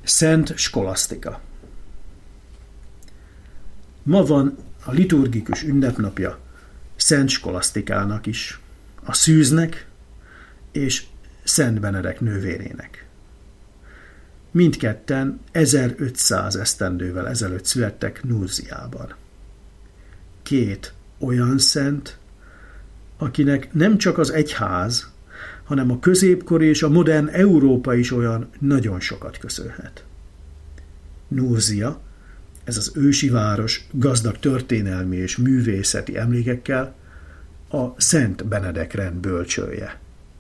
Szent Skolasztika. Ma van a liturgikus ünnepnapja Szent Skolasztikának is, a szűznek és Szent Benedek nővérének. Mindketten 1500 esztendővel ezelőtt születtek Nurziában. Két olyan szent, akinek nem csak az egyház, hanem a középkori és a modern Európa is olyan nagyon sokat köszönhet. Nurzia, ez az ősi város gazdag történelmi és művészeti emlékekkel, a Szent Benedek rend bölcsője.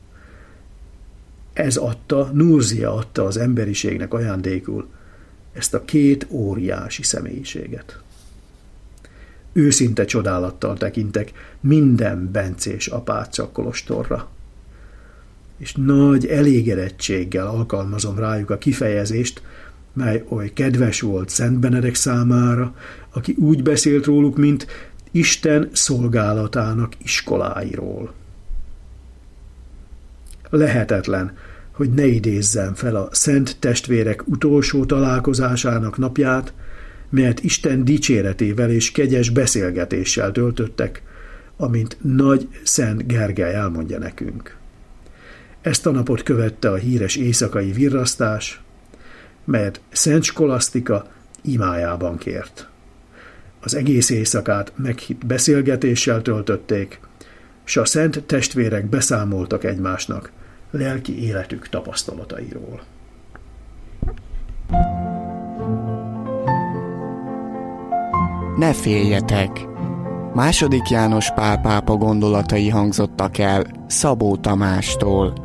Nurzia adta az emberiségnek ajándékul ezt a két óriási személyiséget. Őszinte csodálattal tekintek minden bencés apáca kolostorra, és nagy elégedettséggel alkalmazom rájuk a kifejezést, mely oly kedves volt Szent Benedek számára, aki úgy beszélt róluk, mint Isten szolgálatának iskoláiról. Lehetetlen, hogy ne idézzem fel a szent testvérek utolsó találkozásának napját, melyet Isten dicséretével és kegyes beszélgetéssel töltöttek, amint nagy Szent Gergely elmondja nekünk. Ezt a napot követte a híres éjszakai virrasztás, melyet Szent Skolasztika imájában kért. Az egész éjszakát meghitt beszélgetéssel töltötték, s a szent testvérek beszámoltak egymásnak lelki életük tapasztalatairól. Ne féljetek! II. János Pál pápa gondolatai hangzottak el Szabó Tamástól.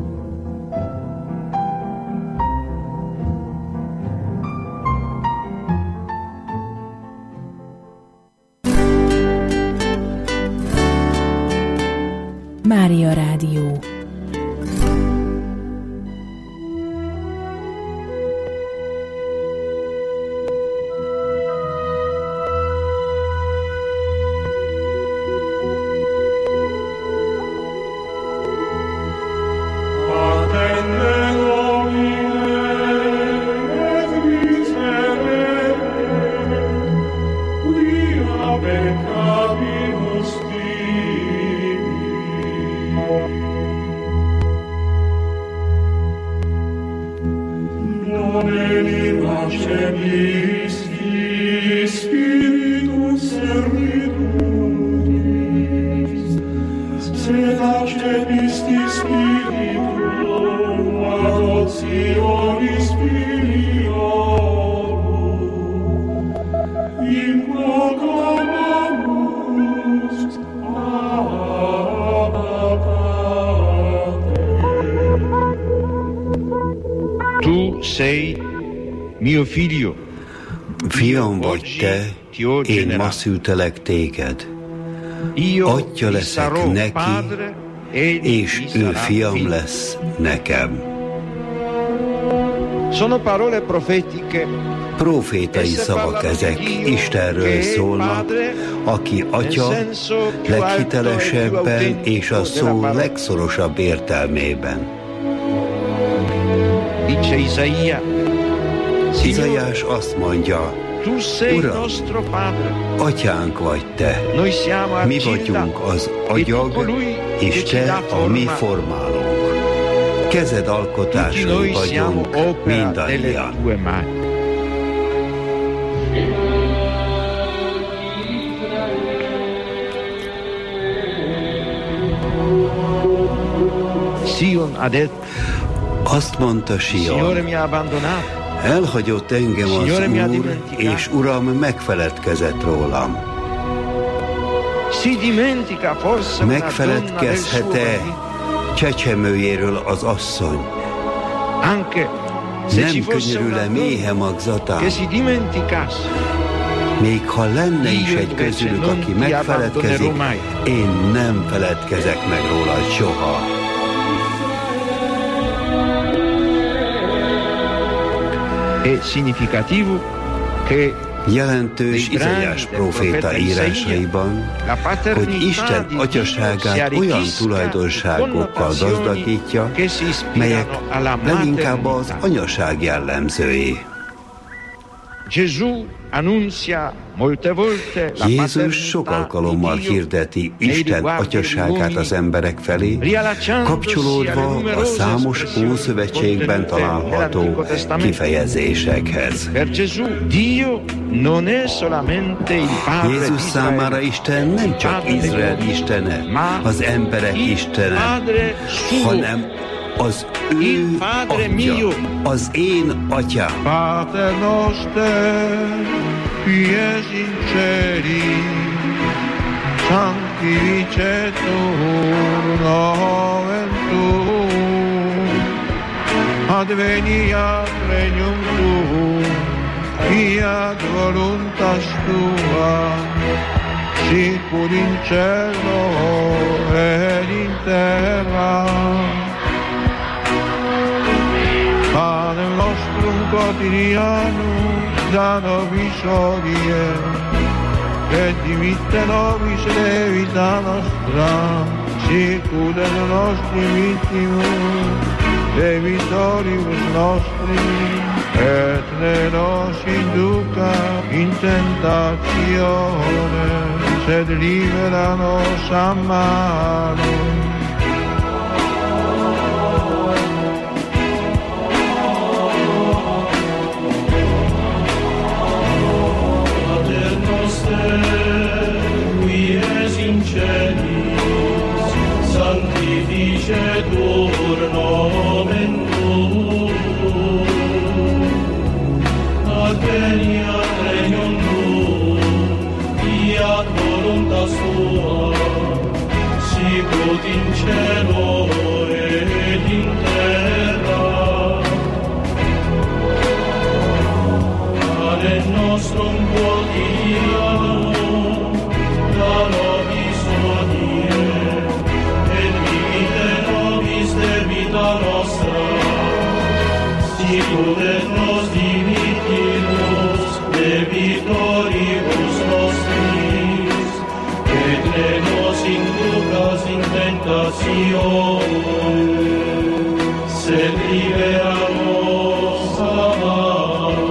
Mária Rádió. Fiam vagy te, én ma szültelek téged. Atya leszek neki, és ő fiam lesz nekem. Profétai szavak ezek, Istenről szólnak, aki atya leghitelesebben és a szó legszorosabb értelmében. Izaiás azt mondja, Uram, atyánk vagy te, mi vagyunk az agyag, és te a mi formálónk. Kezed alkotásai vagyunk mindannyian. Azt mondta Sion, elhagyott engem az Úr, és Uram megfeledkezett rólam. Megfeledkezhet-e csecsemőjéről az asszony? Nem könyörül-e méhe magzatán? Még ha lenne is egy közülük, aki megfeledkezik, én nem feledkezek meg róla soha. Jelentős Izaiás próféta írásaiban, hogy Isten atyaságát olyan tulajdonságokkal gazdagítja, melyek leginkább az anyaság jellemzői. Jézus sok alkalommal hirdeti Isten atyaságát az emberek felé, kapcsolódva a számos Ószövetségben található kifejezésekhez. Jézus számára Isten nem csak Izrael istene, az emberek istene, hanem az ő atya, az én atyám. Pater noster, qui es in celi, sanctificetur nomen tuum, adveniat regnum tuum, fiat voluntas tua, sicur in cielo et in terra. Panem nostrum quotidianum da nobis hodie, et dimitte nobis debita nostra, sicut et nostri vittimus debitoribus nostri, et ne nos induca in tentatione, sed libera nos a malo. Qui es in celis, sanctificetur nomen tuum, adveniat regnum tuum, fiat voluntas tua, sicut in cielo et in terra. Panem nostrum quotidianum da nobis hodie, et dimitte nobis debita nostra, sicut et nos dimittimus debitoribus nostris, et ne nos inducas in tentatione, sed libera nos a malo.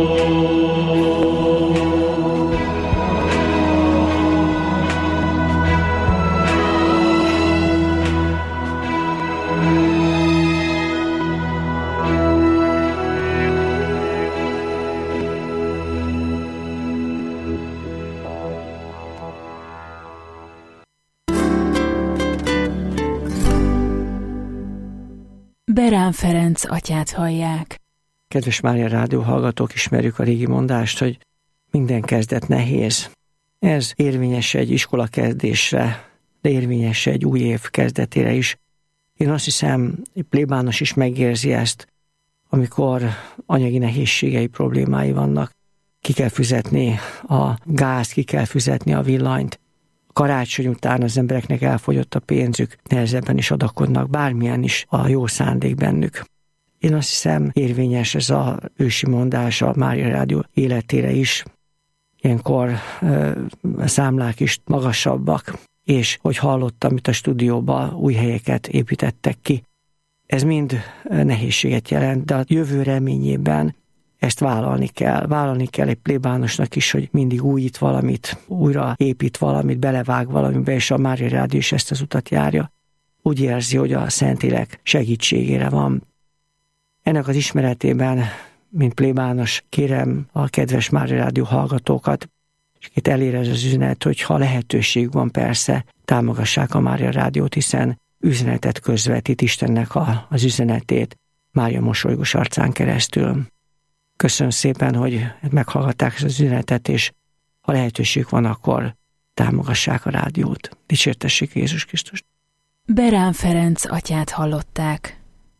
Berán Ferenc atyát hallják. Kedves Mária Rádió hallgatók, ismerjük a régi mondást, hogy minden kezdet nehéz. Ez érvényes egy iskola kezdésre, de érvényes egy új év kezdetére is. Én azt hiszem, egy plébános is megérzi ezt, amikor anyagi nehézségei, problémái vannak. Ki kell fizetni a gázt, ki kell fizetni a villanyt. Karácsony után az embereknek elfogyott a pénzük, nehezebben is adakodnak, bármilyen is a jó szándék bennük. Én azt hiszem, érvényes ez az ősi mondás a Mária Rádió életére is. Ilyenkor a számlák is magasabbak, és hogy hallottam, itt a stúdióban új helyeket építettek ki. Ez mind nehézséget jelent, de a jövő reményében ezt vállalni kell. Vállalni kell egy plébánosnak is, hogy mindig újít valamit, újra épít valamit, belevág valamibe, és a Mária Rádió is ezt az utat járja. Úgy érzi, hogy a Szentlélek segítségére van. Ennek az ismeretében, mint plébános, kérem a kedves Mária Rádió hallgatókat, és itt elér ez az üzenet, hogy ha lehetőség van, persze, támogassák a Mária Rádiót, hiszen üzenetet közvetít Istennek az üzenetét Mária mosolygós arcán keresztül. Köszönöm szépen, hogy meghallgatták ezt az üzenetet, és ha lehetőség van, akkor támogassák a rádiót. Dicsértessék Jézus Krisztust! Berán Ferenc atyát hallották.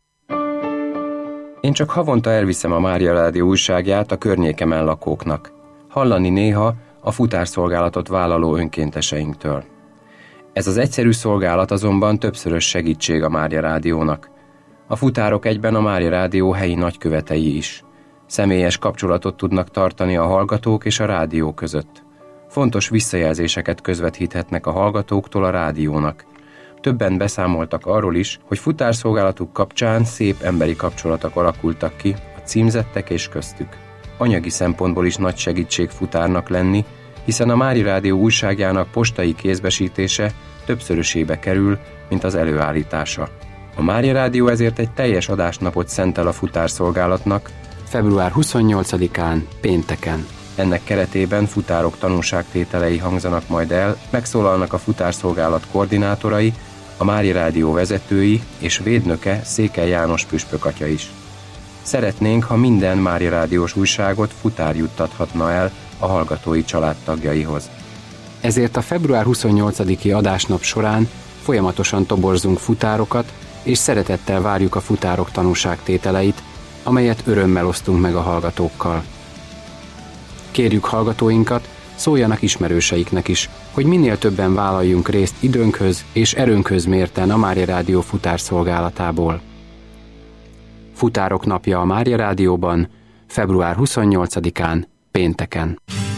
Én csak havonta elviszem a Mária Rádió újságját a környékemen lakóknak. Hallani néha a futárszolgálatot vállaló önkénteseinktől. Ez az egyszerű szolgálat azonban többszörös segítség a Mária Rádiónak. A futárok egyben a Mária Rádió helyi nagykövetei is. Személyes kapcsolatot tudnak tartani a hallgatók és a rádió között. Fontos visszajelzéseket közvetíthetnek a hallgatóktól a rádiónak. Többen beszámoltak arról is, hogy futárszolgálatuk kapcsán szép emberi kapcsolatok alakultak ki a címzettek és köztük. Anyagi szempontból is nagy segítség futárnak lenni, hiszen a Mária Rádió újságjának postai kézbesítése többszörösébe kerül, mint az előállítása. A Mária Rádió ezért egy teljes adásnapot szentel a futárszolgálatnak, február 28-án, pénteken. Ennek keretében futárok tanúságtételei hangzanak majd el, megszólalnak a futárszolgálat koordinátorai, a Mária Rádió vezetői és védnöke Székely János püspökatya is. Szeretnénk, ha minden Mária Rádiós újságot futár juttathatna el a hallgatói családtagjaihoz. Ezért a február 28-i adásnap során folyamatosan toborzunk futárokat, és szeretettel várjuk a futárok tanúságtételeit, amelyet örömmel osztunk meg a hallgatókkal. Kérjük hallgatóinkat, szóljanak ismerőseiknek is, hogy minél többen vállaljunk részt időnkhöz és erőnkhöz mérten a Mária Rádió futárszolgálatából. Futárok napja a Mária Rádióban, február 28-án, pénteken.